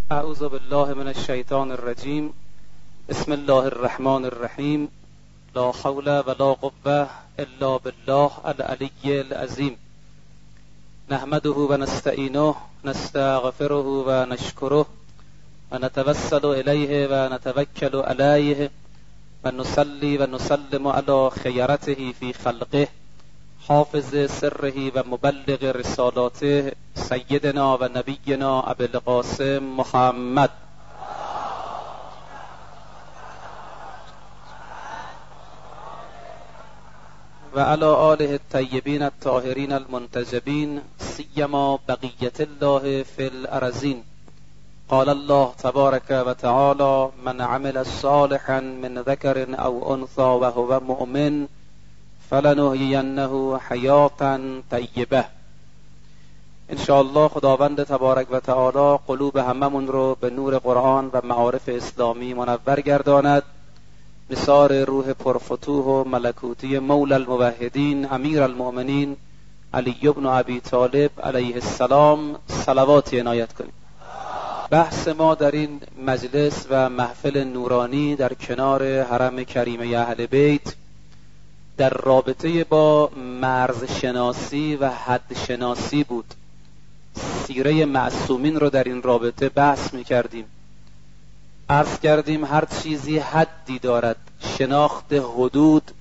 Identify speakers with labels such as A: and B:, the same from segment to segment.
A: اعوذ بالله من الشیطان الرجیم. بسم الله الرحمن الرحیم. لا حول ولا قوة الا بالله العلی العظیم. نحمده و نستعینه نستغفره و نشکره و نتوسل الیه و نتوکل علیه و نصلی و نسلم علی خیرته فی خلقه حافظ سره و مبلغ رسالاته سیدنا و نبینا ابی القاسم محمد و علی آله الطیبین الطاهرین المنتجبین سیما بقیت الله فی الارضین. قال الله تبارک و تعالی: من عمل صالحا من ذکر او انثى وهو مؤمن فلنحیینه حیاتا طیبه. انشاءالله خداوند تبارک و تعالی قلوب هممون رو به نور قرآن و معارف اسلامی منور گرداند. نثار روح پرفتوح و ملکوتی مولا الموحدین امیر المؤمنین علی بن ابی طالب علیه السلام صلواتی عنایت کنیم. بحث ما در این مجلس و محفل نورانی در کنار حرم کریمه اهل بیت در رابطه با مرز شناسی و حد شناسی بود. سیره معصومین رو در این رابطه بحث می کردیم. عرض کردیم هر چیزی حدی دارد. شناخت حدود،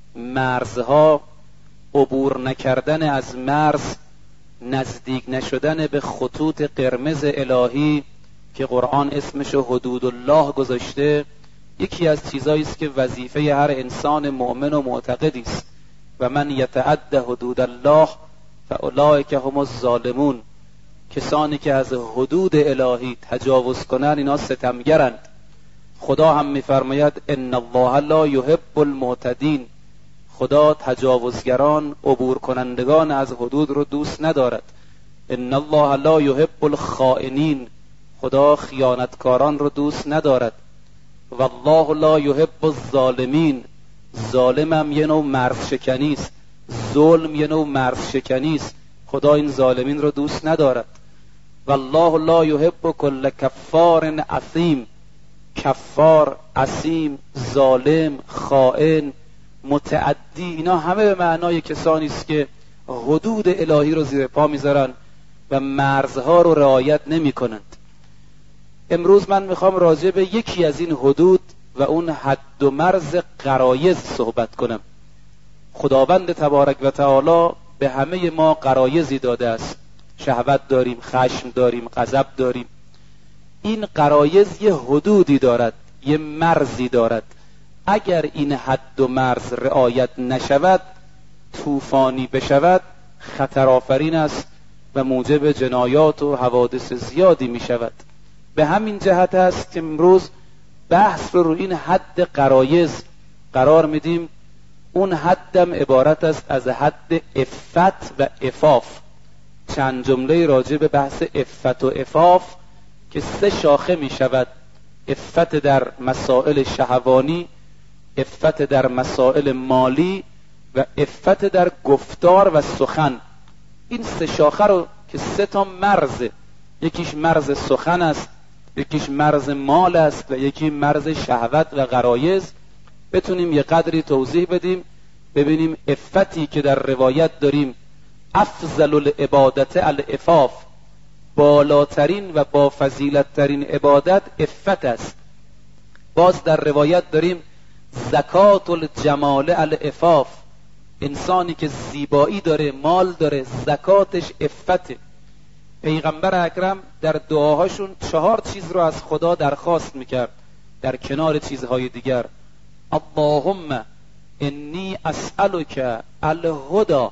A: مرزها، عبور نکردن از مرز، نزدیک نشدن به خطوط قرمز الهی که قرآن اسمش حدود الله گذاشته، یکی از چیزایی است که وظیفه هر انسان مؤمن و معتقدی است. و من یتعد حدود الله فاولئک هم الظالمون. کسانی که از حدود الهی تجاوز کنند اینا ستمگرند. خدا هم میفرماید ان الله لا یحب المعتدین. خدا تجاوزگران، عبور کنندگان از حدود رو دوست ندارد. ان الله لا یحب الخائنین. خدا خیانتکاران رو دوست ندارد. والله لا یحب الظالمین. ظالم هم یه نوع مرز شکنی است. ظلم یه نوع مرز شکنی است. خدا این ظالمین رو دوست ندارد. والله لا یحب کل کفار اثیم. کفار، اثیم، ظالم، خائن، متعدی، اینا همه به معنای کسانی است که حدود الهی رو زیر پا میذارن و مرزها رو رعایت نمیکنند. امروز من میخوام راجع به یکی از این حدود و اون حد و مرز غرایز صحبت کنم. خداوند تبارک و تعالی به همه ما غرایزی داده است. شهوت داریم، خشم داریم، غضب داریم. این غرایز یه حدودی دارد، یه مرزی دارد. اگر این حد و مرز رعایت نشود، طوفانی بشود، خطرآفرین است و موجب جنایات و حوادث زیادی می شود. به همین جهت است که امروز بحث رو این حد غرایز قرار میدیم. اون حدم عبارت است از حد عفت و عفاف. چند جمله راجع به بحث عفت و عفاف که 3 شاخه می شود: عفت در مسائل شهوانی، عفت در مسائل مالی و عفت در گفتار و سخن. این 3 شاخه رو که 3 تا مرزه، یکیش مرز سخن است، یکیش مرز مال است و یکی مرز شهوت و غرایز، بتونیم یه قدری توضیح بدیم. ببینیم عفتی که در روایت داریم افضل العبادت العفاف، بالاترین و با فضیلت ترین عبادت عفت است. باز در روایت داریم زکات الجمال العفاف، انسانی که زیبایی داره، مال داره، زکاتش عفته. پیغمبر اکرم در دعاهاشون 4 چیز رو از خدا درخواست میکرد در کنار چیزهای دیگر. اللهم انی اسألک الهدى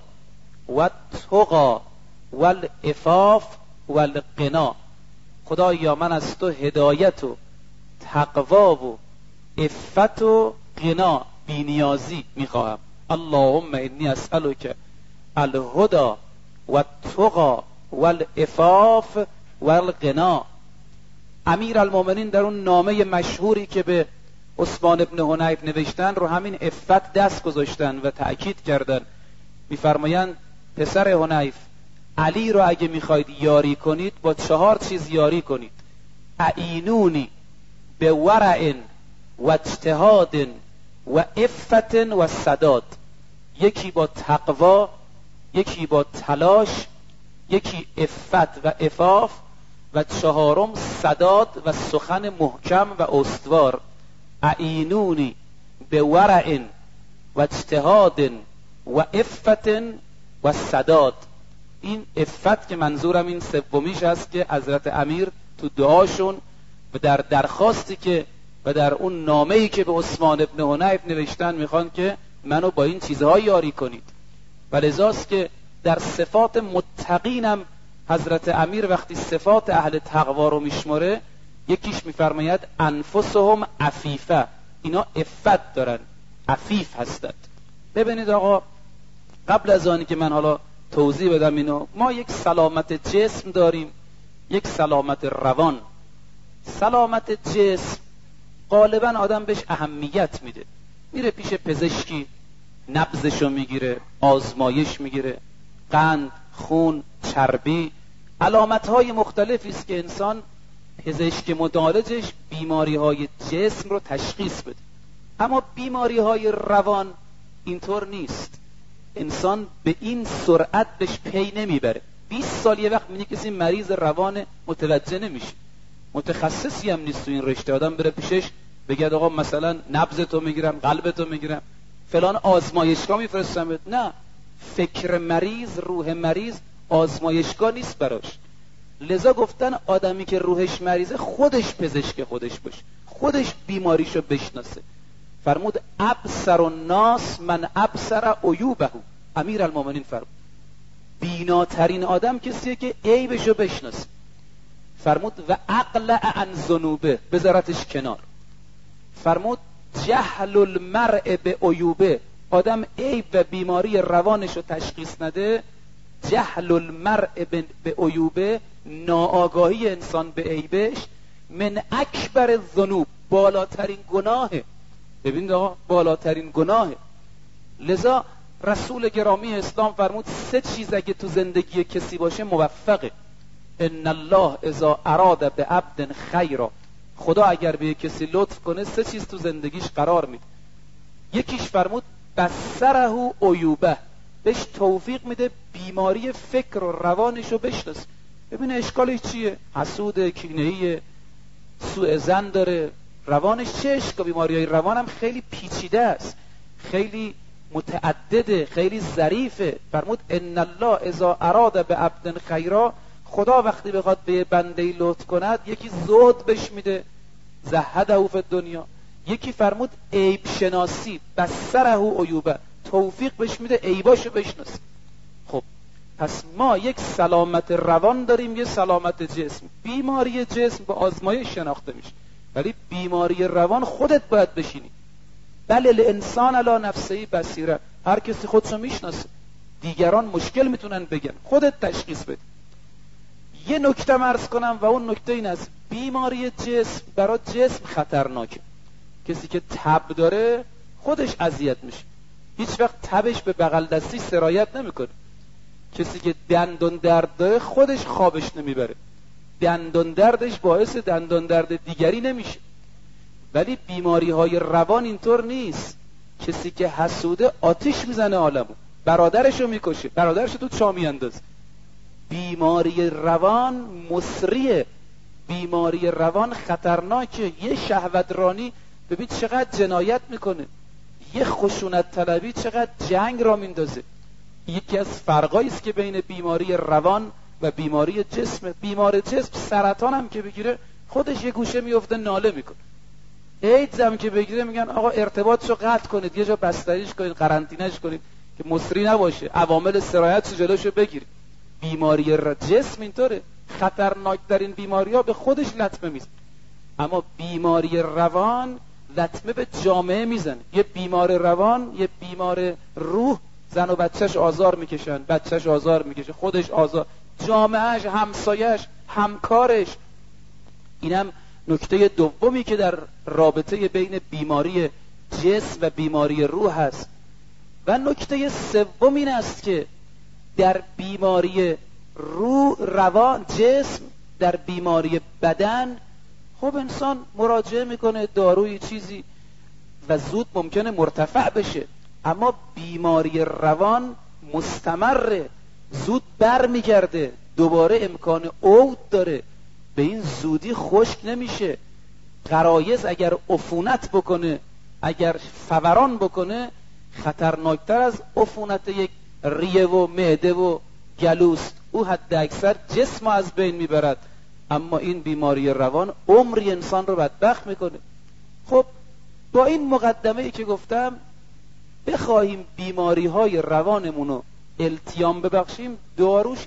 A: والتقى والعفاف والغنا. خدایا من از تو هدایت و تقوا و عفت و غنا، بی‌نیازی میخواهم. اللهم انی اسألک الهدى والتقى والعفاف والغنا. امیر المؤمنین در اون نامه مشهوری که به عثمان ابن حنیف نوشتن رو همین عفت دست گذاشتن و تأکید کردن. میفرمایند پسر حنیف، علی رو اگه میخواید یاری کنید با 4 چیز یاری کنید. اعینونی به ورع و اجتهاد و عفت و سداد. یکی با تقوا، یکی با تلاش، یکی عفت و عفاف، و چهارم سداد و سخن محکم و استوار. اعینونی به ورع و اجتهاد و عفت و سداد. این عفت که منظورم این سومیش هست که حضرت امیر تو دعاشون و در درخواستی که و در اون نامه‌ای که به عثمان ابن حنیف نوشتن میخوان که منو با این چیزها یاری کنید. و لذاست که در صفات متقینم حضرت امیر وقتی صفات اهل تقوا رو میشماره، یکیش میفرماید انفسهم عفیفه، اینا عفت دارن، عفیف هستند. ببینید آقا، قبل از آنی که من حالا توضیح بدم اینو، ما یک سلامت جسم داریم، یک سلامت روان. سلامت جسم غالبا آدم بهش اهمیت میده، میره پیش پزشکی، نبضشو میگیره، آزمایش میگیره، قند، خون، چربی، علامتهای مختلفی است که انسان پزشک مدارجش بیماریهای جسم رو تشخیص بده. اما بیماریهای روان اینطور نیست، انسان به این سرعت بهش پی نمیبره. 20 سال یه وقت میبینی کسی مریض روان متوجه نمیشه، متخصصی هم نیست تو این رشته، آدم بره پیشش بگه آقا مثلا نبضتو میگیرم، قلبتو میگیرم، فلان آزمایشگاه میفرستم. نه، فکر مریض، روح مریض آزمایشگاه نیست براش. لذا گفتن آدمی که روحش مریضه خودش پزشک خودش باشه، خودش بیماریشو بشناسه. فرمود ابصر الناس من ابصر عیوبه. امیرالمومنین فرمود بیناترین آدم کسیه که عیبشو بشناسه. فرمود و اقلع عن ذنوبه، بذارتش کنار. فرمود جهل المرء به عیوبه، آدم عیب و بیماری روانشو تشخیص نده. جهل المرء به عیوبه، ناآگاهی انسان به عیبش، من اکبر الذنوب، بالاترین گناهه. ببینید آقا، بالاترین گناهه. لذا رسول گرامی اسلام فرمود 3 چیز اگه تو زندگی کسی باشه موفقه. ان الله اذا اراد به عبد خیرا، خدا اگر به کسی لطف کنه 3 چیز تو زندگیش قرار میده. یکیش فرمود بصره عیوبه، بهش توفیق میده بیماری فکر و روانشو بشناسه. ببینه اشکالش چیه، حسود، کینه‌ای، سوء ظن داره، روانش چه اشکال. بیماری‌های روان هم خیلی پیچیده است، خیلی متعدده، خیلی ظریفه. فرمود ان الله اذا اراد به عبد خیرا، خدا وقتی بخواد به بنده‌ای لطف کند یکی زهد بهش میده، زهده فی الدنیا. یکی فرمود عیب شناسی، بصره عیوبه، توفیق بهش میده عیباشو بشناسه. خب پس ما یک سلامت روان داریم، یه سلامت جسم. بیماری جسم با آزمایش شناخته میشه، ولی بیماری روان خودت باید بشینی. بل الانسان علی نفسه بصیره، هر کسی خودشو میشناسه، دیگران مشکل میتونن بگن، خودت تشخیص بده. یه نکته عرض کنم و اون نکته این است، بیماری جسم برای جسم خطرناکه. کسی که تب داره خودش اذیت میشه، هیچ وقت تبش به بغل دستی سرایت نمیکنه. کسی که دندون درد داره خودش خوابش نمیبره، دندون دردش باعث دندون درد دیگری نمیشه. ولی بیماری های روان اینطور نیست. کسی که حسوده آتش میزنه عالمو، برادرشو میکشه، برادرشو تو چاه میاندازه. بیماری روان مسریه، بیماری روان خطرناکه. یه شهوت رانی ببین چقدر جنایت میکنه، یه خشونت طلبی چقدر جنگ را میندازه. یکی از فرقایی است که بین بیماری روان و بیماری جسم. بیمار جسم سرطان هم که بگیره خودش یه گوشه میفته ناله میکنه، ایدز هم که بگیره میگن آقا ارتباطشو قطع کنید، یه جا بستریش کنید، قرنطینه‌اش کنید که مصری نباشه، عوامل سرایتشو جلوشو بگیرید. بیماری جسم اینطوره، خطرناکترین بیماری‌ها به خودش لطمه میزنه. اما بیماری روان لطمه به جامعه میزنه. یه بیمار روان، یه بیمار روح، زن و بچهش آزار میکشن، بچهش آزار میکشه، خودش آزار، جامعهش، همسایهش، همکارش. اینم نکته دومی که در رابطه بین بیماری جسم و بیماری روح هست. و نکته سوم این است که در بیماری روح، روان، جسم، در بیماری بدن خب انسان مراجعه میکنه داروی چیزی و زود ممکنه مرتفع بشه، اما بیماری روان مستمره، زود بر میگرده، دوباره امکان عود داره، به این زودی خشک نمیشه. غرایز اگر عفونت بکنه، اگر فوران بکنه، خطرناکتر از عفونت یک ریه و معده و گلوست. او حد اکثر جسم از بین میبرد، اما این بیماری روان عمری انسان رو بدبخت میکنه. خب با این مقدمه ای که گفتم بخواهیم بیماری های روانمونو التیام ببخشیم، داروش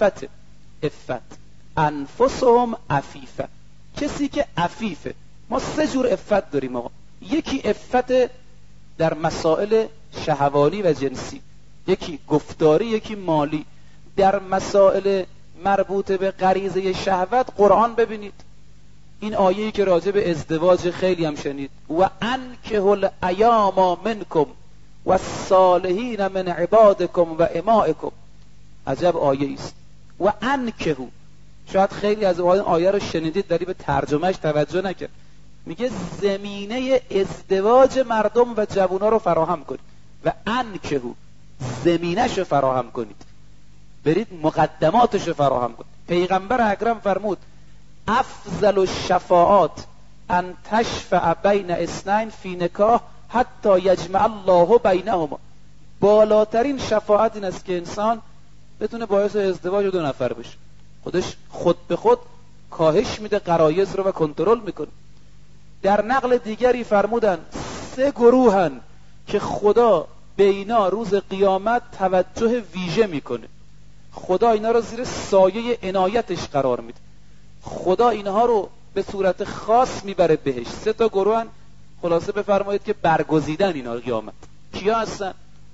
A: افت انفسهم عفیفه، کسی که عفیفه. ما 3 جور افت داریم آقا. یکی افت در مسائل شهوانی و جنسی، یکی گفتاری، یکی مالی. در مسائل مربوط به غریزه شهوت قرآن ببینید این آیه‌ای که راجع به ازدواج خیلی هم شنید، و انکحوا الایام منکم و الصالحین من عبادکم و امائکم. عجب آیه است. و انکحوا، شاید خیلی از این آیه رو شنیدید ولی به ترجمهش توجه نکرد. میگه زمینه ازدواج مردم و جوونا رو فراهم کنید، و انکحوا زمینه‌شو فراهم کنید، برید مقدماتشو فراهم کنید. پیغمبر اکرم فرمود افضل الشفاعات ان تشفع بین اثنین فی نکاح حتی یجمع الله بینهما. بالاترین شفاعت این است که انسان بتونه باعث ازدواج 2 نفر بشه. خودش خود به خود کاهش میده غرایز رو و کنترل میکنه. در نقل دیگری فرمودن 3 گروهن که خدا به اینا روز قیامت توجه ویژه میکنه. خدا اینا رو زیر سایه عنایتش قرار میده. خدا اینها رو به صورت خاص میبره بهش. 3 تا گروهن. خلاصه بفرمایید که برگزیدن اینا قیامت. کیا هستن؟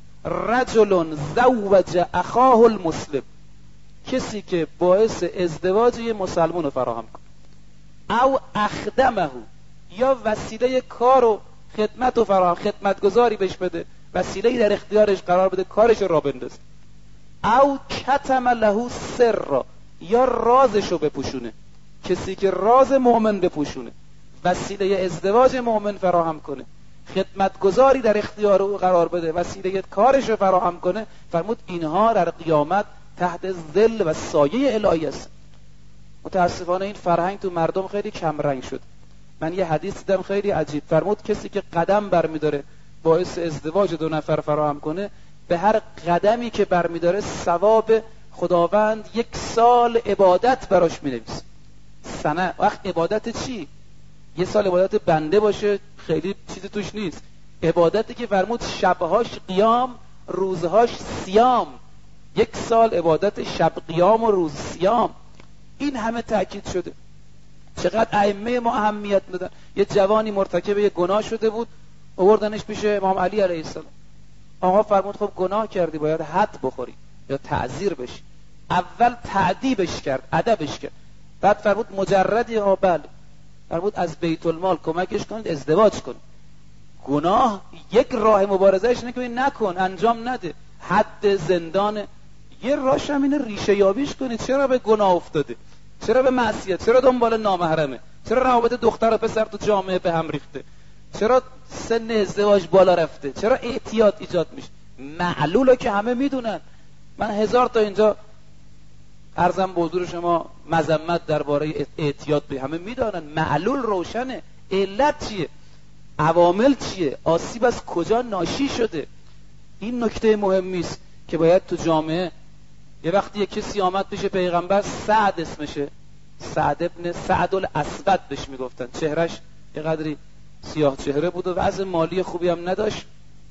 A: رجل زوج اخاه المسلم، کسی که باعث ازدواج یه مسلمان رو فراهم کنه. او اخدمه، یا وسیله کار و خدمت و فراهم، خدمتگزاری بهش بده، وسیله در اختیارش قرار بده کارش رو بندازه. او کتم له سر، یا رازش رو بپوشونه، کسی که راز مؤمن بپوشونه، وسیله ازدواج مؤمن فراهم کنه، خدمتگزاری در اختیار او قرار بده، وسیله کارش رو فراهم کنه. فرمود اینها در قیامت تحت ظل و سایه الهی است. متاسفانه این فرهنگ تو مردم خیلی کم رنگ شد. من یه حدیث دیدم خیلی عجیب. فرمود کسی که قدم برمیداره باعث ازدواج 2 نفر فراهم کنه، به هر قدمی که برمیداره ثواب خداوند 1 سال عبادت براش مینویسه. سنه. وقت عبادت چی؟ 1 سال عبادت بنده باشه خیلی چیزی توش نیست. عبادتی که فرمود شبهاش قیام، روزهاش صیام. 1 سال عبادت شب قیام و روز صیام. این همه تأکید شده. چقدر ائمه ما اهمیت میدن. یه جوانی مرتکب یه گناه شده بود، آوردنش پیش امام علی علیه السلام. آقا فرمود خب گناه کردی باید حد بخوری یا تعزیر بشی. اول تعذیبش کرد، ادبش کرد. بعد فرمود مجردی؟ ها بله. فرمود از بیت المال کمکش کنید ازدواج کن. گناه یک راه مبارزهش اینه که نکن، انجام نده، حد زندانه. یه راهش هم اینه ریشه یابیش کنید. چرا به گناه افتاده؟ چرا به معصیت؟ چرا دنبال نامحرمه؟ چرا روابط دختر و پسر تو جامعه به هم ریخته؟ چرا سن ازدواج بالا رفته؟ چرا اعتیاد ایجاد میشه؟ معلولو که همه میدونن. من 1000 تا اینجا عرضم به حضور شما مذمت درباره اعتیاد به همه میدونن. معلول روشنه. علت چیه؟ عوامل چیه؟ آسیب از کجا ناشی شده؟ این نکته مهمی است که باید تو جامعه. یه وقتی یک کسی آمد پیش پیغمبر، سعد اسمشه، سعد ابن سعد الاسود بهش میگفتن. چهرش یه قدری سیاه چهره بود و وضع مالی خوبی هم نداشت.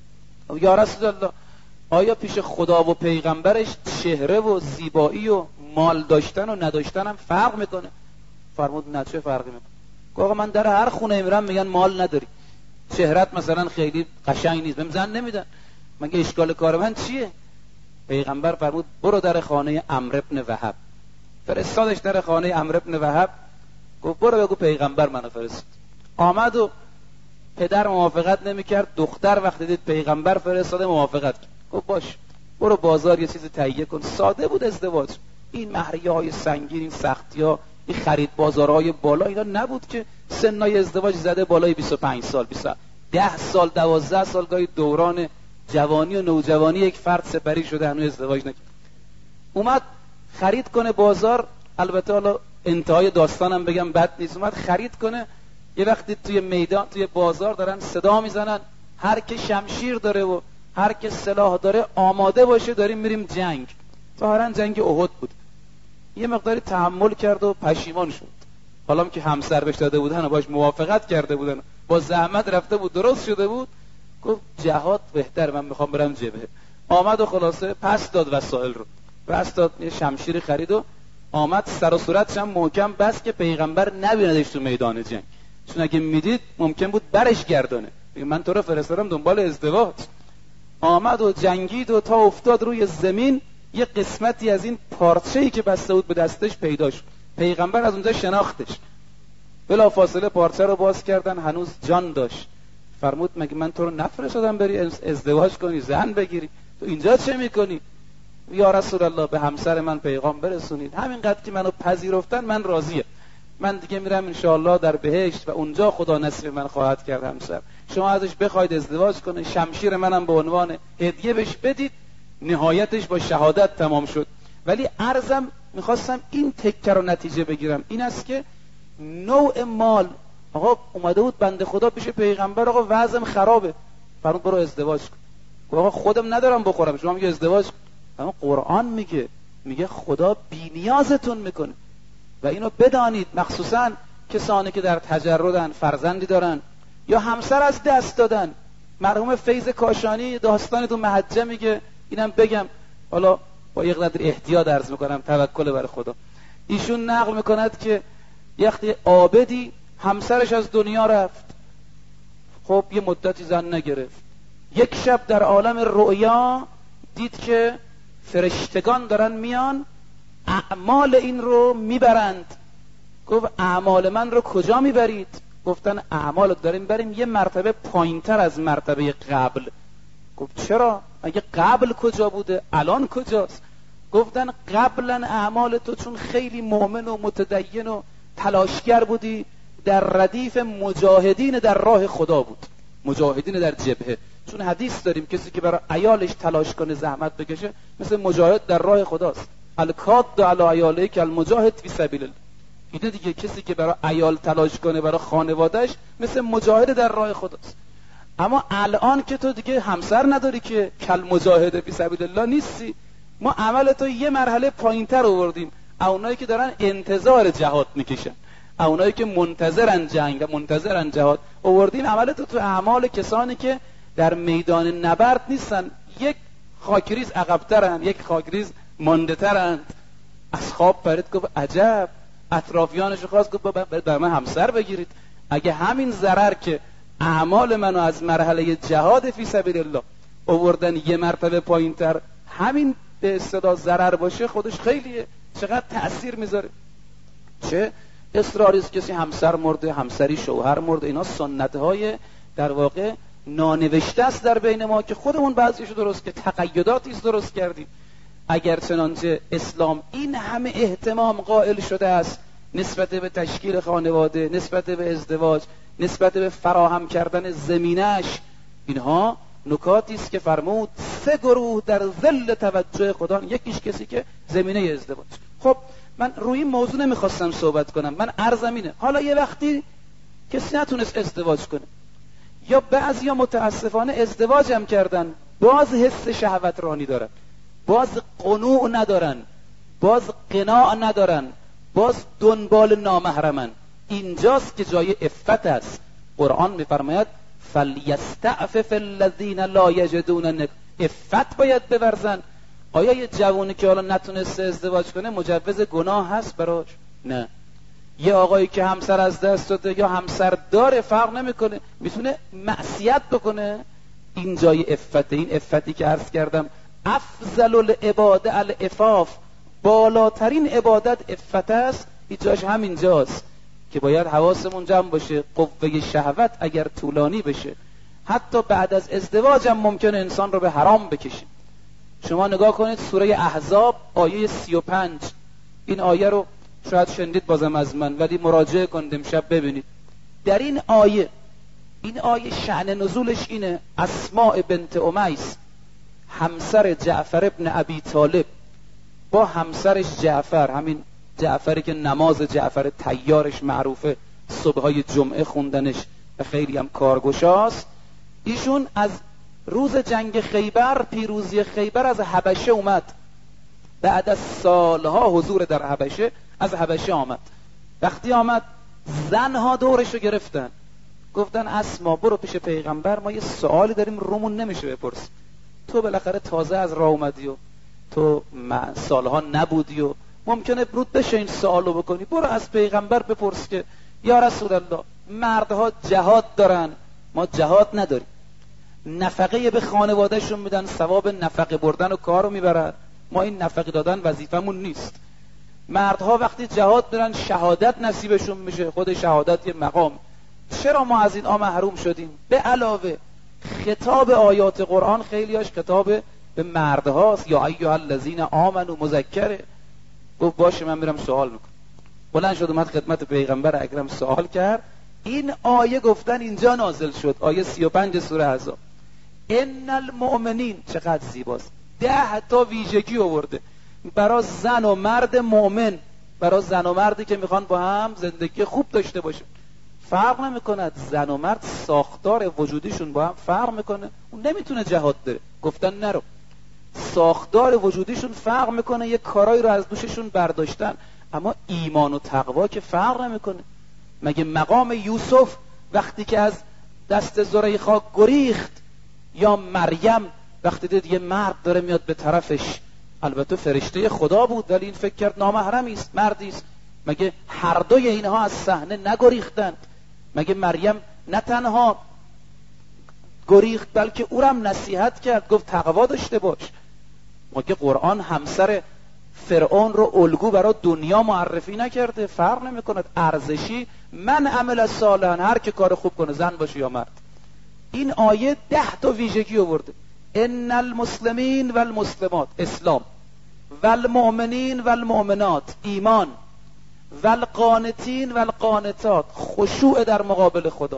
A: یا رسول الله، آیا پیش خدا و پیغمبرش چهره و زیبایی و مال داشتن و نداشتن هم فرق میکنه؟ فرمود نه، چه فرقی میکنه؟ آقا من در هر خونه میرم میگن مال نداری، چهرت مثلا خیلی قشنگ نیست، بهم زن نمیدن، مگه اشکال کار من چیه؟ پیغمبر فرمود برو در خانه عمرو بن وهب. فرستادش در خانه عمرو بن وهب، گفت برو بگو پیغمبر منو فرستاد. آمد و پدر موافقت نمیکرد، دختر وقتی دید پیغمبر فرستاده موافقت کرد. گفت باش برو بازار یه چیز تهیه کن. ساده بود ازدواج. این مهریه‌های سنگین، این سختی‌ها، این خرید بازارهای بالا اینا نبود که سنای ازدواج زده بالای 25 سال، 10 سال، 12 سال، گاهی دوران جوانی و نوجوانی یک فرد سپری شده هنوز ازدواج نکرد. اومد خرید کنه بازار، البته حالا انتهای داستانم بگم بد نیست، اومد خرید کنه، یه وقتی توی میدان توی بازار دارن صدا میزنن هر که شمشیر داره و هر که سلاح داره آماده باشه، داریم میریم جنگ. ظاهرا جنگ احد بود. یه مقداری تحمل کرد و پشیمان شد. حالا که همسر بهش داده بودن و باش موافقت کرده بودن، با زحمت رفته بود، درست شده بود، گفت جهاد بهتر، من میخوام برم جبهه. آمد و خلاصه پس داد وسایل رو، پس داد، یه شمشیر خرید و آمد، سر و صورتش هم محکم بس که پیغمبر نبیندش تو میدان جنگ، چون اگه میدید ممکن بود برش گردانه، بگه من تو رو فرستادم دنبال ازدواج. آمد و جنگید و تا افتاد روی زمین، یه قسمتی از این پارچه‌ای که بسته بود به دستش پیدا شد. پیغمبر از اونجا شناختش، بلا فاصله پارچه رو باز کردن، هنوز جان داشت. فرمود مگه من تو رو نفرستادم بری ازدواج کنی، زن بگیری؟ تو اینجا چه میکنی؟ یا رسول الله به همسر من پیغام برسونید، همینقدر که منو پذیرفتن من راضیه، من دیگه میرم انشاءالله در بهشت و اونجا خدا نصیب من خواهد کرد همسر. شما ازش بخواید ازدواج کنه، شمشیر منم به عنوان هدیه بهش بدید. نهایتش با شهادت تمام شد. ولی عرضم میخواستم این تکه رو نتیجه بگیرم، این است که نوع مال، آقا اومده بود بنده خدا پیش پیغمبر، آقا وضعم خرابه، فرمود برو ازدواج کن. آقا خودم ندارم بخورم، شما میگه ازدواج کن. اما قرآن میگه خدا بی‌نیازتون میکنه. و اینو بدانید، مخصوصا کسانی که در تجردن، فرزندی دارن یا همسر از دست دادن. مرحوم فیض کاشانی داستانی تو محجه میگه، اینم بگم حالا با یک قدر احتیاط عرض میکنم، توکل بر خدا. ایشون نقل میکند که یه عابدی همسرش از دنیا رفت، خب یه مدتی زن نگرفت. یک شب در عالم رؤیا دید که فرشتگان دارن میان اعمال این رو میبرند. گفت اعمال من رو کجا میبرید؟ گفتن اعمال رو داریم بریم یه مرتبه پایینتر از مرتبه قبل. گفت چرا؟ اگه قبل کجا بوده الان کجاست؟ گفتن قبلا اعمال تو چون خیلی مؤمن و متدین و تلاشگر بودی، در ردیف مجاهدین در راه خدا بود، مجاهدین در جبهه. چون حدیث داریم کسی که برای عیالش تلاش کنه، زحمت بکشه، مثل مجاهد در راه خداست. الکاد علی عیاله که المجاهد فی سبیل الله. اینه دیگه، کسی که برای عیال تلاش کنه، برای خانوادهش، مثل مجاهد در راه خداست. اما الان که تو دیگه همسر نداری که کل مجاهد فی سبیل الله نیستی، ما عمل تو یه مرحله پایینتر آوردیم. اونایی که دارن انتظار جهاد میکشن، اونایی که منتظرن جنگ و منتظرن جهاد، آوردیم عمل تو اعمال کسانی که در میدان نبرد نیستن، یک خاکریز عقب‌ترن، یک خاکریز مانده‌ترند. از خواب پرید، گفت عجب. اطرافیانش خواست، گفت بر من همسر بگیرید. اگه همین ضرر که اعمال منو از مرحله جهاد فی سبیل الله آوردن یه مرتبه پایینتر، همین به اصطلاح ضرر باشه، خودش خیلیه، چقدر تأثیر میذاره. چه اصراری است کسی همسر مرده، همسری شوهر مرده، اینا سنت‌های در واقع نانوشته است در بین ما که خودمون بعضیشو درست که تقیداتی است درست کردیم. اگر چنانچه اسلام این همه اهتمام قائل شده است نسبت به تشکیل خانواده، نسبت به ازدواج، نسبت به فراهم کردن زمینش، اینها نکاتی است که فرمود 3 گروه در ظل توجه خدا، یکیش کسی که زمینه ازدواج. خب من روی این موضوع نمیخواستم صحبت کنم، من عرضم اینه، حالا یه وقتی کسی نتونست ازدواج کنه، یا بعضیا متاسفانه ازدواج هم کردن، باز حس شهوت رانی دارن، باز قنوع ندارن، باز قناع ندارن، باز دنبال نامحرمن. اینجاست که جای عفت است. قرآن میفرماید فلیستعفف الذین لا یجدون، عفت باید بورزن. آیا یه جوانی که حالا نتونسته ازدواج کنه مجوز گناه هست براش؟ نه. یه آقایی که همسر از دست داده یا همسر داره، فرق نمیکنه، میتونه معصیت بکنه. این جای عفت، این عفتی که عرض کردم افضل العباده العفاف، بالاترین عبادت عفت است. این جاش همینجاست که باید حواسمون جمع باشه. قوه شهوت اگر طولانی بشه، حتی بعد از ازدواج هم ممکنه انسان رو به حرام بکشه. شما نگاه کنید سوره احزاب آیه 35، این آیه رو شاید شنیدید بازم از من، ولی مراجعه کنید امشب ببینید. در این آیه شأن نزولش اینه. اسماء بنت امیس همسر جعفر ابن ابی طالب با همسرش جعفر، همین جعفری که نماز جعفر طیارش معروفه، صبحای جمعه خوندنش و خیلی هم کارگشاست، ایشون از روز جنگ خیبر، پیروزی خیبر، از حبشه اومد. بعد از سالها حضور در حبشه از حبشه آمد. وقتی آمد زنها دورشو گرفتن، گفتن اسما برو پیش پیغمبر، ما یه سوالی داریم رومون نمیشه بپرس، تو بالاخره تازه از راه اومدی و تو سالها نبودی و ممکنه برود بشه این سوالو بکنی، برو از پیغمبر بپرس که یا رسول الله مردها جهاد دارن، ما جهاد نداریم، نفقه به خانوادهشون میدن، ثواب نفقه بردن و کارو میبرن، ما این نفقه دادن وظیفمون نیست. مردها وقتی جهاد دارن شهادت نصیبشون میشه، خود شهادت یه مقام، چرا ما از این محروم شدیم؟ به علاوه خطاب آیات قرآن خیلیاش خطاب به مردهاست. یا ایها الذین آمنوا مذکره. گفت باشه من میرم سوال میکنم. بلند شد اومد خدمت پیغمبر اکرم سوال کرد. این آیه گفتن اینجا نازل شد، آیه 35 سوره احزاب. ان المؤمنین، چقدر زیباست، 10 تا ویژگی آورده برای زن و مرد مؤمن، برای زن و مردی که میخوان با هم زندگی خوب داشته باشه. فرق نمیکند زن و مرد ساختار وجودیشون با هم فرق میکنه، اون نمیتونه جهاد بره، گفتن نرو. ساختار وجودیشون فرق میکنه، یه کارایی رو از دوششون برداشتن، اما ایمان و تقوا که فرق نمیکنه. مگه مقام یوسف وقتی که از دست زلیخا گریخت، یا مریم وقتی دید یه مرد داره میاد به طرفش، البته فرشته خدا بود ولی این فکر کرد نامحرمی است، مردی است، مگه هر دوی اینها از صحنه نگریختند؟ مگه مریم نه تنها گریخت بلکه او را هم نصیحت کرد، گفت تقوا داشته باش. مگه قرآن همسر فرعون رو الگو برای دنیا معرفی نکرده؟ فرق نمیکند ارزشی، من عمل صالحا، هر که کار خوب کنه، زن باشه یا مرد. این آیه 10 تا ویژگی آورده. ان المسلمین والمسلمات، اسلام، والمؤمنین والمؤمنات، ایمان، والقانتین والقانتات، خشوع در مقابل خدا،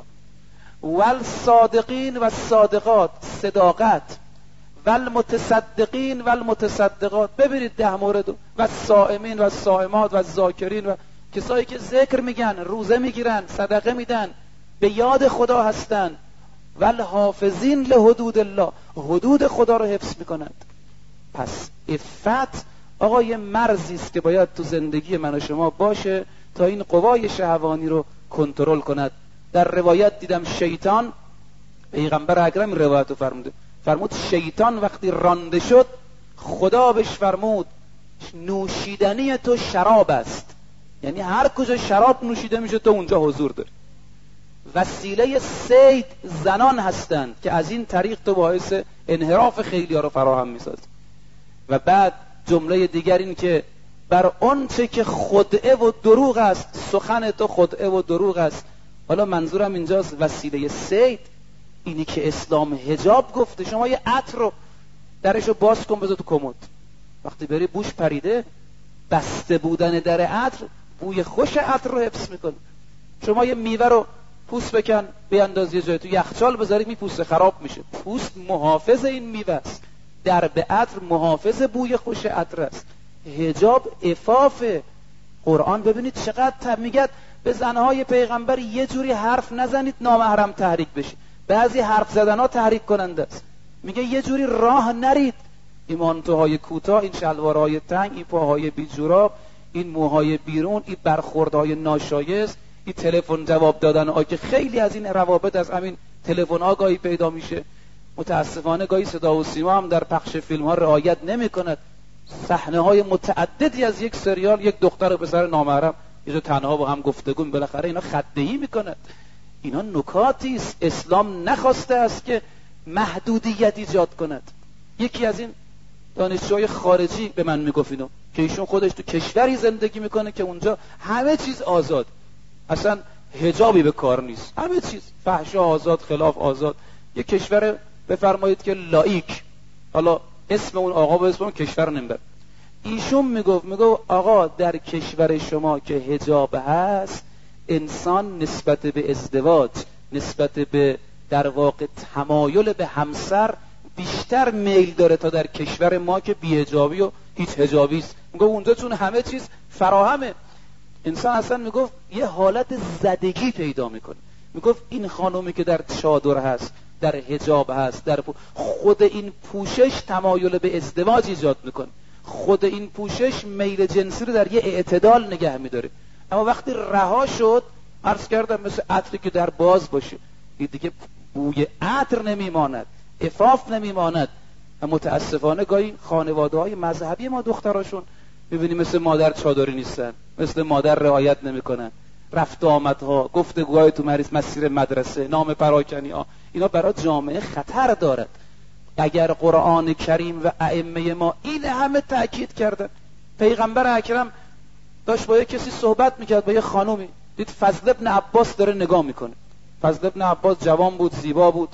A: والصادقین والصادقات، صداقت، والمتصدقین والمتصدقات. ببینید 10 مورد. والصائمین والصائمات والذاکرین، و کسایی که ذکر میگن، روزه میگیرن، صدقه میدن، به یاد خدا هستن. والحافظین لحدود الله، حدود خدا رو حفظ میکنند. پس عفت آقا یه مرزی است که باید تو زندگی من و شما باشه تا این قوای شهوانی رو کنترل کند. در روایت دیدم شیطان، پیغمبر اکرم این روایت رو فرمود شیطان وقتی رانده شد، خدا بهش فرمود نوشیدنی تو شراب است، یعنی هر کجا شراب نوشیده میشه تو اونجا حضور داری. وسیله صید زنان هستند که از این طریق تو باعث انحراف خیلی ها رو فراهم میسازی. و بعد جمله دیگر این که بر آنچه که خدعه و دروغ است، سخن تو خدعه و دروغ است. حالا منظورم اینجاست وسیله صید اینی که اسلام حجاب گفته. شما یه عطر رو درشو باز کن بذار تو کمد، وقتی بری بوش پریده، بسته بودن در عطر بوی خوش عطر رو حفظ میکنه. شما یه میوه رو پوست بکن بیانداز یه جای تو یخچال بذاری، میپوسته خراب میشه. پوست محافظ این میوه است، در به عطر محافظ بوی خوش عطر است. حجاب عفاف. قرآن ببینید چقدر میگه به زنهای پیغمبر یه جوری حرف نزنید نامحرم تحریک بشید. بعضی حرف زدن ها تحریک کننده است. میگه یه جوری راه نرید، این مانتوهای کوتاه، این شلوارهای تنگ، این پاهای بی جوراب، این موهای بیرون، این برخوردهای ناشایست، این تلفن جواب دادن که خیلی از این روابط از همین تلفن ها گاهی پیدا میشه. متاسفانه گاهی صدا و سیما هم در پخش فیلم ها رعایت نمی کند. صحنه های متعددی از یک سریال، یک دختر و پسر نامحرم یه جا تنها با هم گفتگو، بالاخره اینا خده‌ای میکند. اینا نکاتی است. اسلام نخواسته است که محدودیت ایجاد کند. یکی از این دانشجوهای خارجی به من میگفت اینو که ایشون خودش تو کشوری زندگی میکنه که اونجا همه چیز آزاد، اصلا حجابی به کار نیست، همه چیز فحشا آزاد، خلاف آزاد. یه کشور بفرمایید که لایک، حالا اسم اون آقا با اسم اون کشور نمیبر. ایشون میگفت آقا در کشور شما که حجاب هست انسان نسبت به ازدواج، نسبت به در واقع تمایل به همسر بیشتر میل داره تا در کشور ما که بی‌حجابی و هیچ حجابی است. میگه اونجا چون همه چیز فراهمه، انسان اصلا میگفت یه حالت زدگی پیدا میکنه. میگفت این خانومی که در چادر هست، در حجاب هست، در خود این پوشش تمایل به ازدواج ایجاد میکنه، خود این پوشش میل جنسی رو در یه اعتدال نگه میداره. اما وقتی رها شد، عرض کردم مثل عطری که در باز باشه، دیگه بوی عطر نمیماند، عفاف نمیماند. و متاسفانه گاهی خانواده‌های مذهبی ما دختراشون میبینیم مثل مادر چادری نیستن، مثل مادر رعایت نمیکنن، رفت آمدها، گفتگوهای تو مسیر مدرسه، نام پراکنی ها، اینا برای جامعه خطر دارد. اگر قرآن کریم و ائمه ما این همه تأکید کردن. پیغمبر اکرم داشت با یه کسی صحبت میکرد، با یه خانومی، دید فضل ابن عباس داره نگاه میکنه. فضل ابن عباس جوان بود، زیبا بود،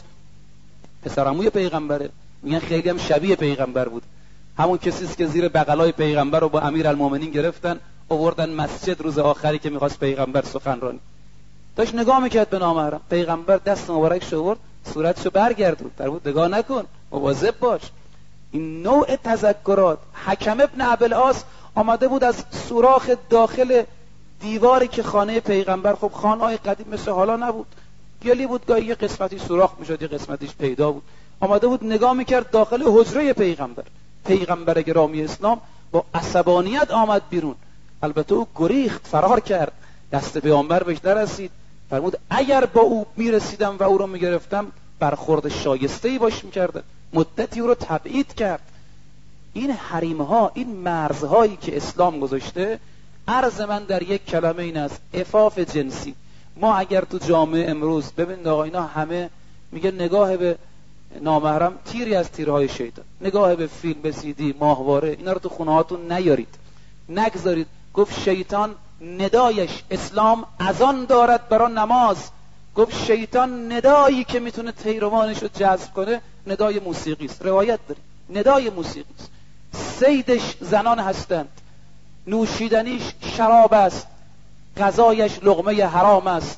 A: پسرعموی پیغمبره، میگن خیلی هم شبیه پیغمبر بود. همون کسی است که زیر بغلای پیغمبر رو با امیرالمومنین گرفتن آوردن مسجد روز آخری که میخواست پیغمبر سخنرانی. داشت نگاه میکرد به نامحرم. پیغمبر دست مبارکش آورد، صورتشو برگردوند، فرمود نگاه نکن، مواظب باش. این نوع تذکرات. حکم ابن ابوالعاص آمده بود از سوراخ داخل دیواری که خانه پیغمبر، خب خانه‌های قدیم مثل حالا نبود، گلی بود، گاهی یه قسمتی سوراخ میشد، یه قسمتیش پیدا بود. آمده بود نگاه میکرد داخل حجره پیغمبر. پیغمبر گرامی اسلام با عصبانیت آمد بیرون. البته او گریخت، فرار کرد، دست پیامبر بهش نرسید. فرمود اگر با او میرسیدم و او رو میگرفتم برخورد شایسته‌ای باش میکردم. مدتی او رو تبعید کرد. این حریم‌ها، این مرزهایی که اسلام گذاشته، عرض من در یک کلمه این است: عفاف جنسی. ما اگر تو جامعه امروز ببینید آقا اینا همه میگه نگاه به نامحرم تیری از تیرهای شیطان، نگاه به فیلم، به سی دی، ماهواره، اینا رو تو خونه هاتون نیارید، نگذارید. گفت شیطان ندایش، اسلام اذان دارد برای نماز. گفت شیطان ندایی که میتونه پیروانش رو جذب کنه ندای موسیقی است. روایت داریم ندای موسیقی است. صیدش زنان هستند، نوشیدنیش شراب است، غذایش لقمه حرام است،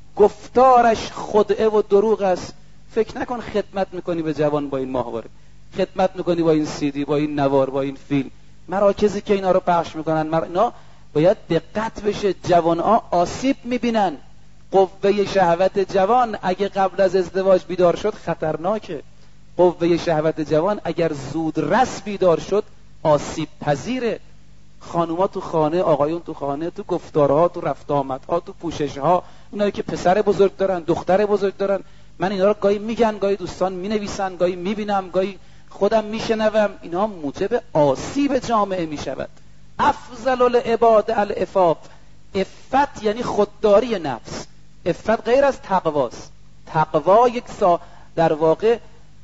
A: گفتارش خدعه و دروغ است. فکر نکن خدمت میکنی به جوان با این ماهواره، خدمت میکنی با این سی دی، با این نوار، با این فیلم. مراکزی که اینا رو پخش میکنن، اینا باید دقت بشه. جوان ها آسیب میبینن. قوه شهوت جوان اگه قبل از ازدواج بیدار شد خطرناکه. قوه شهوت جوان اگر زود رس بیدار شد آسیب پذیره. خانوما تو خانه، آقایون تو خانه، تو گفتارها، تو رفت آمدها، تو پوششها، اونایی که پسر بزرگ دارن، دختر بزرگ دارن، من اینا رو گاهی میگن، گاهی دوستان مینویسن، گاهی میبینم، گاهی خودم میشنوم، اینا موجب آسیب جامعه میشود. افضل العباد العفاف. عفت یعنی خودداری نفس. عفت غیر از تقواست. تقوا یک در واقع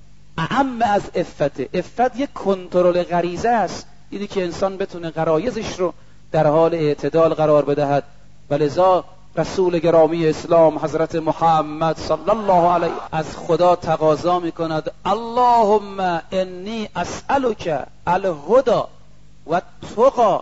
A: اعم از عفت. عفت یک کنترل غریزه است، اینی که انسان بتونه غرایزش رو در حال اعتدال قرار بدهد. ولذا رسول گرامی اسلام حضرت محمد صلی الله علیه از خدا تقاضا میکند: اللهم انی اسألک الهدى والتقى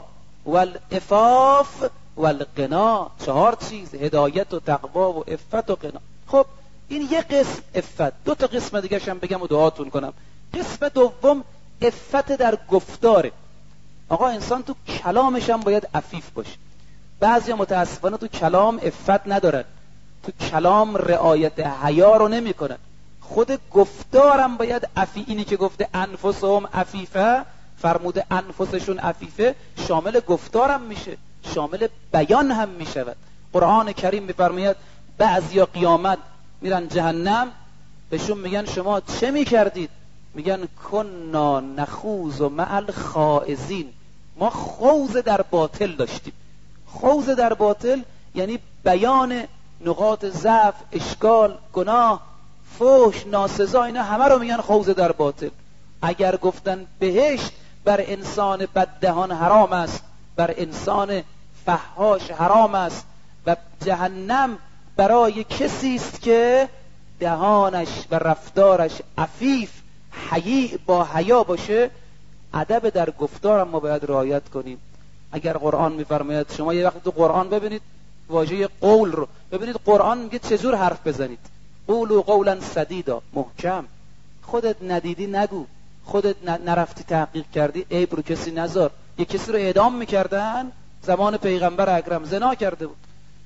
A: والعفاف والغنا. 4 چیز: هدایت و تقوا و عفت و غنا. خب این یک قسم عفت. 2 تا قسم دیگه هم بگم و دعاتون کنم. قسم دوم عفت در گفتاره. آقا انسان تو کلامش هم باید عفیف باشه. بعضی متاسفانه تو کلام عفت ندارن، تو کلام رعایت حیا رو نمی کنن. خود گفتارم باید عفی. اینی که گفته انفسهم عفیفه، فرموده انفسشون عفیفه، شامل گفتارم میشه، شامل بیان هم میشود. قرآن کریم میفرماید بعضیا قیامت میرن جهنم، بهشون میگن شما چه میکردید؟ میگن کنا نخوض مع الخائضین. ما خوض در باطل داشتیم. خوض در باطل یعنی بیان نقاط ضعف، اشکال، گناه، فحش، ناسزا، اینا همه رو میگن خوض در باطل. اگر گفتن بهشت بر انسان بددهان حرام است، بر انسان فحاش حرام است، و جهنم برای کسی است که دهانش و رفتارش عفیف، حیی با حیا باشه، ادب در گفتار ما باید رعایت کنیم. اگر قرآن میفرماید، شما یه وقت تو قرآن ببینید واژه قول رو ببینید قرآن میگه چجور حرف بزنید. قولوا قولا سدیدا، محکم. خودت ندیدی نگو، خودت نرفتی تحقیق کردی عیب رو کسی نذار. یه کسی رو اعدام میکردن زمان پیغمبر اکرم، زنا کرده بود.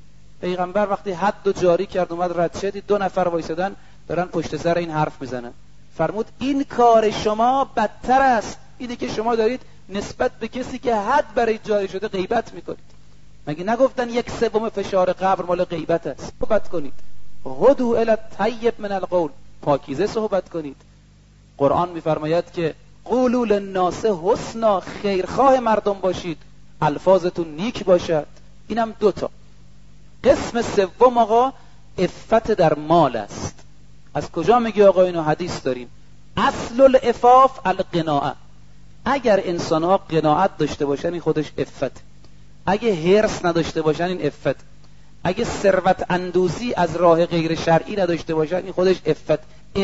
A: پیغمبر وقتی حد رو جاری کرد اومد رد شد، 2 نفر وایسادن دارن پشت سر این حرف میزنن. فرمود این کار شما بدتر است، اینه که شما دارید نسبت به کسی که حد برای جاری شده غیبت میکنید. مگه نگفتن 1/3 فشار قبر مال غیبت است؟ صحبت کنید. هدوا الی الطیب من القول، پاکیزه صحبت کنید. قرآن میفرماید که قولوا للناس حسنا، خیرخواه مردم باشید، الفاظتون نیک باشد. اینم 2 تا. قسم سوم آقا عفت در مال است. از کجا میگه آقا؟ اینو حدیث داریم. اصل العفاف القناعه. اگر انسان ها قناعت داشته باشن این خودش عفت. اگه حرص نداشته باشن این عفت. اگه ثروت اندوزی از راه غیر شرعی نداشته باشن این خودش عفت.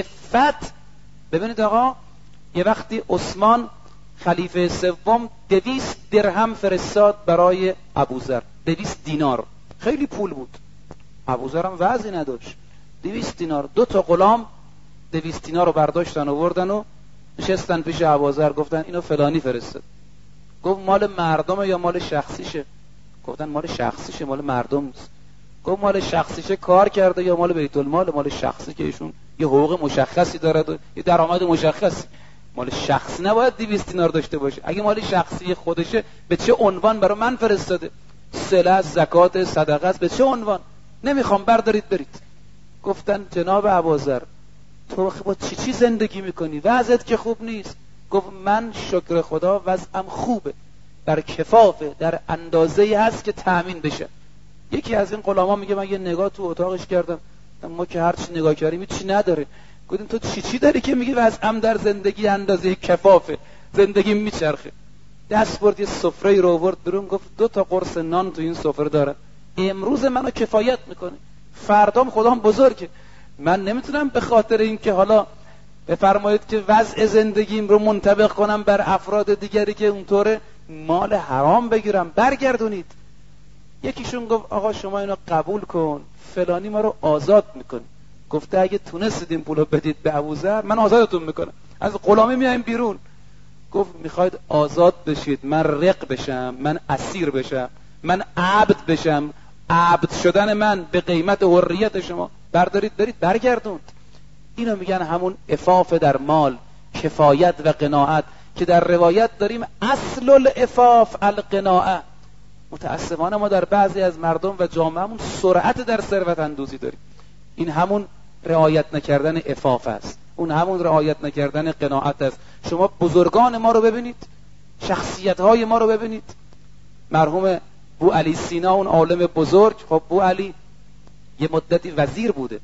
A: عفت ببینید آقا، یه وقتی عثمان خلیفه سوم 200 درهم فرستاد برای ابوذر، 200 دینار، خیلی پول بود. ابوذر هم وضعی نداشت. 200 دینار، 2 تا غلام 200 دینار رو برداشتن آوردن و نشستن پیش ابوذر، گفتن اینو فلانی فرستاد. گفت مال مردمه یا مال شخصیشه؟ گفتن مال شخصیشه، مال مردم نیست. گفت مال شخصیشه کار کرده یا مال بیت المال؟ مال شخصی که ایشون یه حقوق مشخصی داره و یه درآمد مشخصی. مال شخصی نباید 200 دینار داشته باشه. اگه مال شخصی خودشه به چه عنوان برای من فرستاده؟ صله، زکات، صدقه است، به چه عنوان؟ نمیخوام، بردارید برید. گفتن جناب ابوذر تو با چی زندگی میکنی؟ وضعت که خوب نیست. گفت من شکر خدا وضعم خوبه، در کفافه، در اندازه‌ای هست که تأمین بشه. یکی از این غلاما میگه من یه نگاه تو اتاقش کردم، ما که هر چی نگاه کردیم چی نداره. گفتیم تو چی داری که میگی وضعم در زندگی اندازه کفافه، زندگی میچرخه؟ دست برد یه سفره رو آورد برون، گفت 2 تا قرص نان تو این سفره داره، امروز منو کفایت میکنه، فردام خدام بزرگه. من نمیتونم به خاطر اینکه حالا بفرمایید که وضع زندگیم رو منطبق کنم بر افراد دیگری که اونطوره مال حرام بگیرم. برگردونید. یکیشون گفت آقا شما اینو قبول کن، فلانی ما رو آزاد میکنه. گفته اگه تونستید این پولو بدید به ابوذر من آزادتون میکنم، از غلامی میایم بیرون. گفت میخواید آزاد بشید، من رق بشم، من اسیر بشم، من عبد بشم، عبد شدن من به قیمت حریت شما، بردارید برید. برگردوند. اینو میگن همون عفاف در مال، کفایت و قناعت، که در روایت داریم اصل العفاف القناعه. متاسفانه ما در بعضی از مردم و جامعهمون سرعت در ثروت اندوزی داریم. این همون رعایت نکردن عفاف است، اون همون رعایت نکردن قناعت است. شما بزرگان ما رو ببینید، شخصیت های ما رو ببینید. مرحوم بو علی سینا، اون عالم بزرگ، خب بو علی یه مدتی وزیر بوده،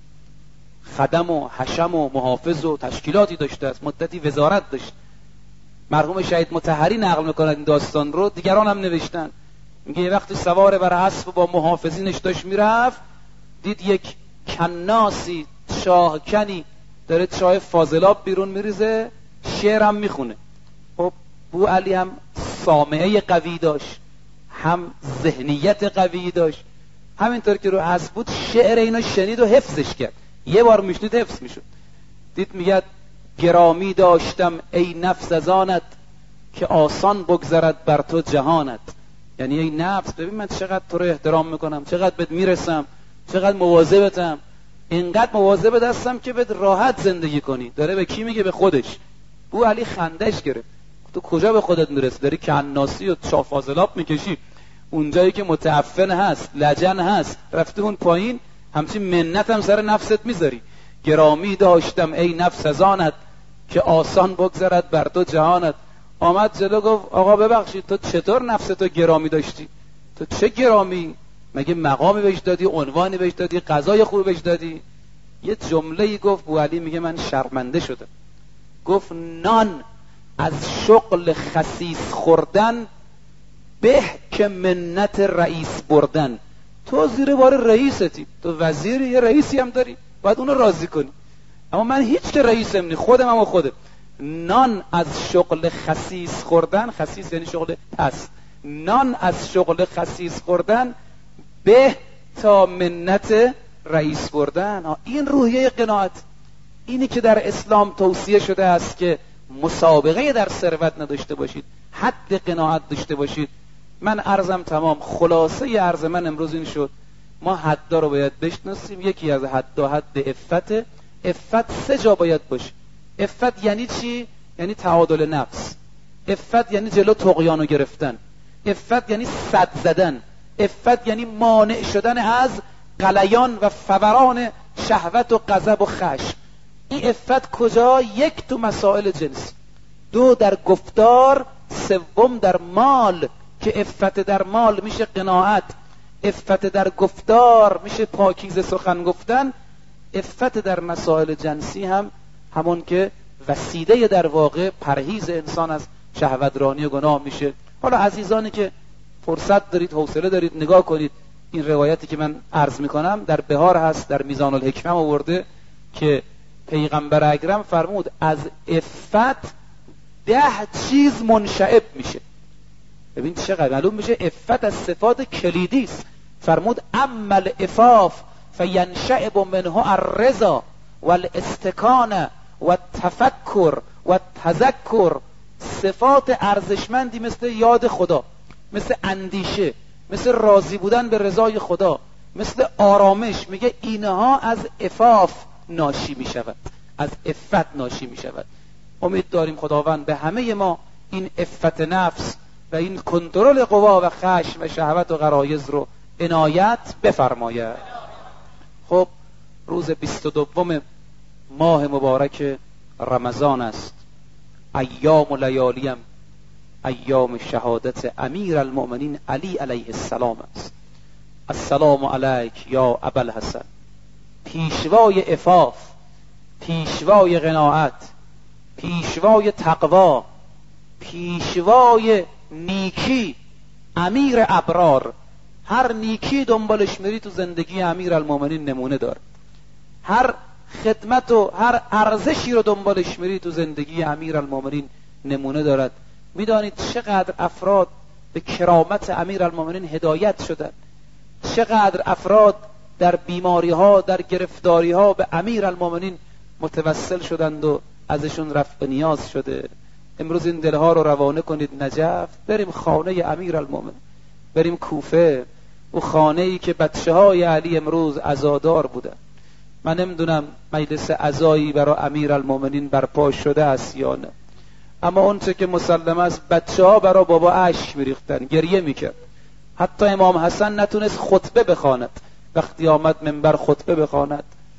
A: خدم و حشم و محافظ و تشکیلاتی داشته است، مدتی وزارت داشت. مرحوم شهید مطهری نقل میکنه این داستان رو، دیگران هم نوشتن. میگه یه وقتی سوار بر اسب با محافظینش داشت میرفت، دید یک کناسی، شاهکنی داره چای فاضلاب بیرون میریزه، شعرم میخونه. خب بو علی هم سامعه قوی داشت، هم ذهنیت قوی داشت، همینطور که رو اسب بود شعر اینو شنید و حفظش کرد. یه بار میشنید حفظ میشد. دید میگه گرامی داشتم ای نفس از آنت، که آسان بگذرد بر تو جهانت. یعنی ای نفس ببین من چقدر تو رو احترام میکنم، چقدر بهت میرسم، چقدر مواظبتم، اینقدر مواظبت هستم که بهت راحت زندگی کنی. داره به کی میگه؟ به خودش. بو علی خندش گرفت. تو کجا به خودت میرسی؟ داری کناسی و چافازلاب میکشی، اونجایی که متعفن هست، لجن هست، رفته اون پایین همچین منت هم سر نفست میذاری. گرامی داشتم ای نفس از آنت، که آسان بگذرد بر تو جهانت. آمد جلو گفت آقا ببخشید تو چطور نفستو گرامی داشتی؟ تو چه گرامی؟ مگه مقامی بهش دادی، عنوانی بهش دادی، غذای خوبی بهش دادی؟ یه جمله‌ای گفت بو علی، میگه من شرمنده شدم. گفت نان از شغل خسیس خوردن به که منت رئیس بردن. تو زیر بار رئیستی، تو وزیری، یه رئیسی هم داری، باید اونو راضی کنی. اما من هیچ که رئیسم نی، خودم هم و خودم. نان از شغل خسیس خوردن، خسیس یعنی شغل پس، نان از شغل خسیس خوردن به تا منت رئیس بردن. این روحیه قناعت، اینی که در اسلام توصیه شده است که مسابقه در ثروت نداشته باشید، حد قناعت داشته باشید. من عرضم تمام. خلاصه عرض من امروز این شد ما حدا رو باید بشناسیم. یکی از حدا حد عفت. عفت 3 جا باید باشه. عفت یعنی چی؟ یعنی تعادل نفس. عفت یعنی جلو طغیانو گرفتن. عفت یعنی صد زدن. عفت یعنی مانع شدن از غلیان و فوران شهوت و غضب و خشم. این عفت کجا؟ 1 تو مسائل جنسی، 2 در گفتار، 3 در مال که عفت در مال میشه قناعت، عفت در گفتار میشه پاکیزه سخن گفتن، عفت در مسائل جنسی هم همون که وسیله در واقع پرهیز انسان از شهوترانی و گناه میشه. حالا عزیزانی که فرصت دارید، حوصله دارید، نگاه کنید این روایتی که من عرض میکنم در بهار هست، در میزان الحکمه آورده که پیغمبر اکرم فرمود از عفت 10 چیز منشعب میشه. ببین چقدر معلوم میشه عفت از صفات کلیدی است. فرمود اما العفاف فینشعب منه الرضا والاستکانه والتفکر والتذکر. صفات ارزشمندی مثل یاد خدا، مثل اندیشه، مثل راضی بودن به رضای خدا، مثل آرامش، میگه اینها از عفاف ناشی میشود، از عفت ناشی میشود. امید داریم خداوند به همه ما این عفت نفس و این کنترل قوا و خشم و شهوت و غرایز رو عنایت بفرماید. خب روز 22 ماه مبارک رمضان است. ایام و لیالیم ایام شهادت امیر المؤمنین علی علیه السلام است. السلام علیک یا ابوالحسن، پیشوای عفاف، پیشوای قناعت، پیشوای تقوا، پیشوای نیکی، امیر ابرار. هر نیکی دنبالش میری تو زندگی امیر المؤمنین نمونه دار. هر خدمت و هر ارزشی رو دنبالش میری تو زندگی امیر المؤمنین نمونه دارد. میدانید چقدر افراد به کرامت امیر المؤمنین هدایت شدند، چقدر افراد در بیماری ها، در گرفتاری ها به امیر المؤمنین متوسل شدند و ازشون رفع نیاز شده. امروز این دلها رو روانه کنید نجف، بریم خانه امیر المؤمنین، بریم کوفه، و خانه‌ای که بچه های علی امروز عزادار بودن. من نمیدونم مجلس عزایی برای امیر المؤمنین برپا شده است یا نه، اما اون چه که مسلم است بچه ها برای بابا اشک میریختن، گریه میکرد. حتی امام حسن نتونست خطبه بخواند. وقتی آمد منبر خطبه بخواند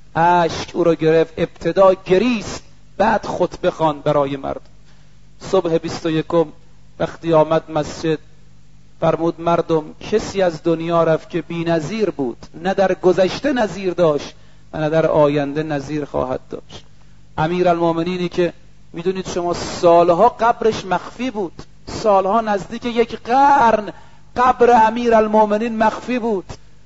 A: اشک او را گرفت، ابتدا گریست بعد خطبه خواند برای مردم. صبح 21 وقتی آمد مسجد فرمود مردم کسی از دنیا رفت که بی نظیر بود، نه در گذشته نظیر داشت و نه در آینده نظیر خواهد داشت. امیر المؤمنینی که میدونید شما سالها قبرش مخفی بود، سالها نزدیک 1 قرن قبر امیر المؤمنین مخفی بود،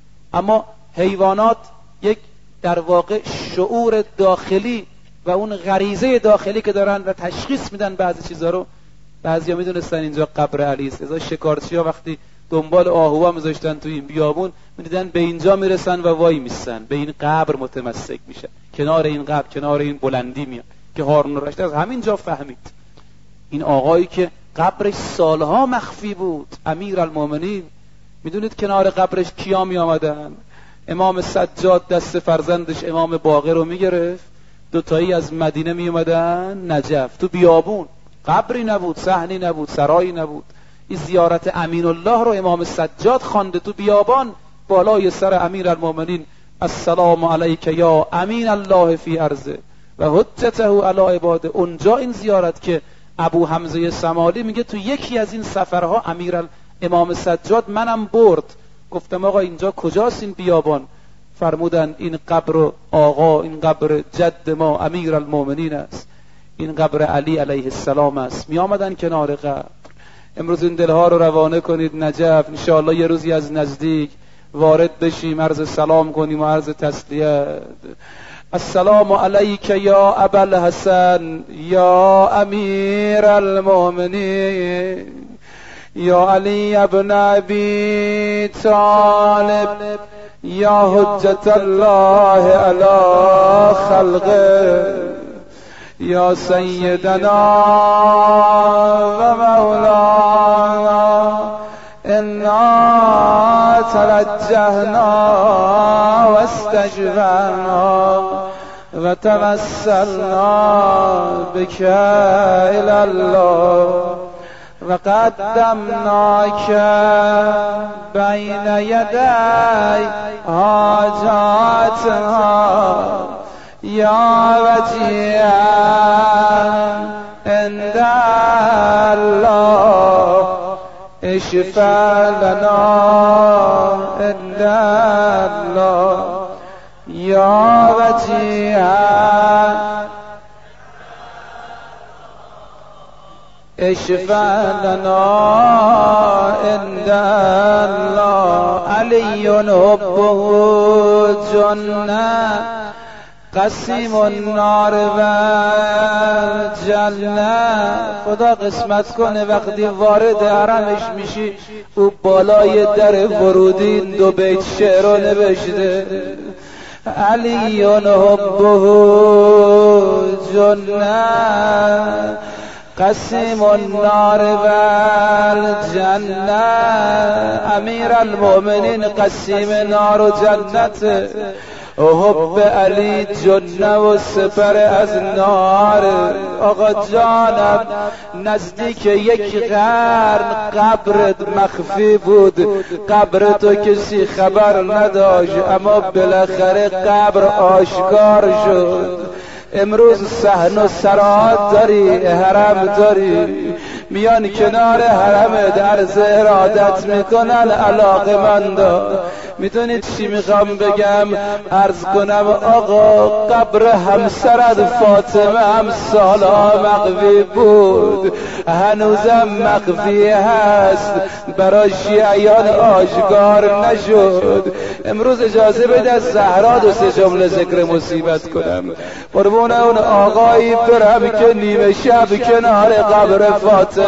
A: اما حیوانات یک در واقع شعور داخلی و اون غریزه داخلی که دارن و تشخیص میدن بعضی چیزا رو. بعضیا میدونستن اینجا قبر علی است، ازا شکارچی‌ها وقتی دنبال آهوها میذاشتن تو این بیابون میدیدن به اینجا میرسن و وای میسن، به این قبر متمسک میشن، کنار این قبر، کنار این بلندی میان که هارون الرشید از همین جا فهمید. این آقایی که قبرش سالها مخفی بود، امیر المؤمنین، میدونید کنار قبرش کیا می آمدن؟ امام سجاد دست فرزندش امام باقر رو میگرفت، 2 تایی از مدینه می اومدن نجف، تو بیابون، قبری نبود، صحنی نبود، سرایی نبود. این زیارت امین الله رو امام سجاد خوانده تو بیابان بالای سر امیر المؤمنین. السلام علیک یا امین الله فی ارضه و حجته علی عباده. اونجا این زیارت که ابو حمزه سمالی میگه تو یکی از این سفرها امام سجاد منم برد، گفتم آقا اینجا کجاست این بیابان؟ فرمودن این قبر آقا، این قبر جد ما امیر المؤمنین است، این قبر علی علیه السلام است. می آمدن کنار قبر. امروز این دلها رو روانه کنید نجف، انشاءالله یه روزی از نزدیک وارد بشیم، عرض سلام کنیم و عرض تسلیت. السلام علیک یا ابوالحسن یا امیر المؤمنین یا علی ابن ابی طالب
B: یا حجت الله علی خلقه یا سیدنا و مولانا انا توجهنا و استجبنا و توسلنا بك الی الله و قدمناک بین یدی حاجاتنا یا وجیها عند الله اشفع لنا عند الله یا وجیها اشفع لنا عند الله علی حبه جنة قسیم النار و جنة. خدا قسمت کنه وقتی وارد حرمش میشی او بالای در ورودی این دو بیت شعر رو نوشته: علی حبه جنة قسیم النار و الجنة. امیر المؤمنین قسیم نار و جنت، حب علی جنه و سپر از نار. آقا جانم نزدیک یک قرن قبرت مخفی بود، قبر تو کسی خبر نداشت، اما بالاخره قبر آشکار شد. امروز صحن و سرات داری، حرم داری، میان کنار حرم عرض ارادت میکنن علاقمندا. میدونید چی میخوام بگم؟ عرض کنم آقا قبر همسرت فاطمه هم سالها مخفی بود، هنوزم مخفی هست، برای شیعیان آشکار نشد. امروز اجازه بده از زهرا دو سه جمله ذکر مصیبت کنم. قربون اون آقایی برم که نیمه شب کنار قبر فاطمه،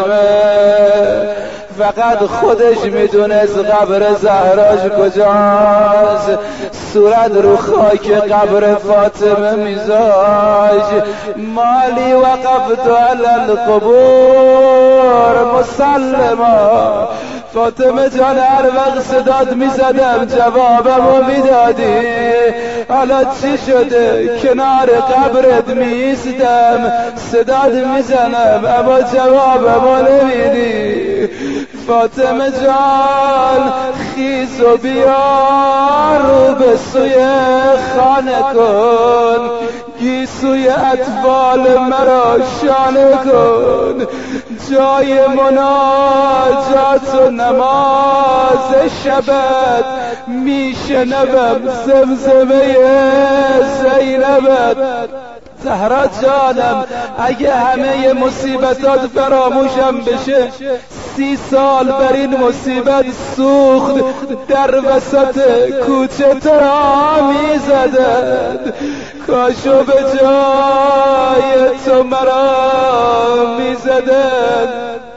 B: فقط خودش میدونست قبر زهراش کجاست، صورت رو خاک قبر فاطمه میذاشت. مالی وقفت علی القبور مسلما. فاطمه جان هر وقت صدات میزدم جوابمو میدادی، حالا چی شده؟ کنار قبرت میستم صدات میزنم اما جوابمو نمیدی. فاطمه جان خیز و بیا رو به سوی خانه کن، گیسوی اطفال مرا شانه کن، جای مناجات و نماز شبت میشنوم زمزمه زینبت. زهرا جانم اگه همه مصیبتات فراموشم بشه، 30 سال بر این مصیبت سوخت در وسط کوچه ترا میزدن، کاشو به جای تو مرا میزدن.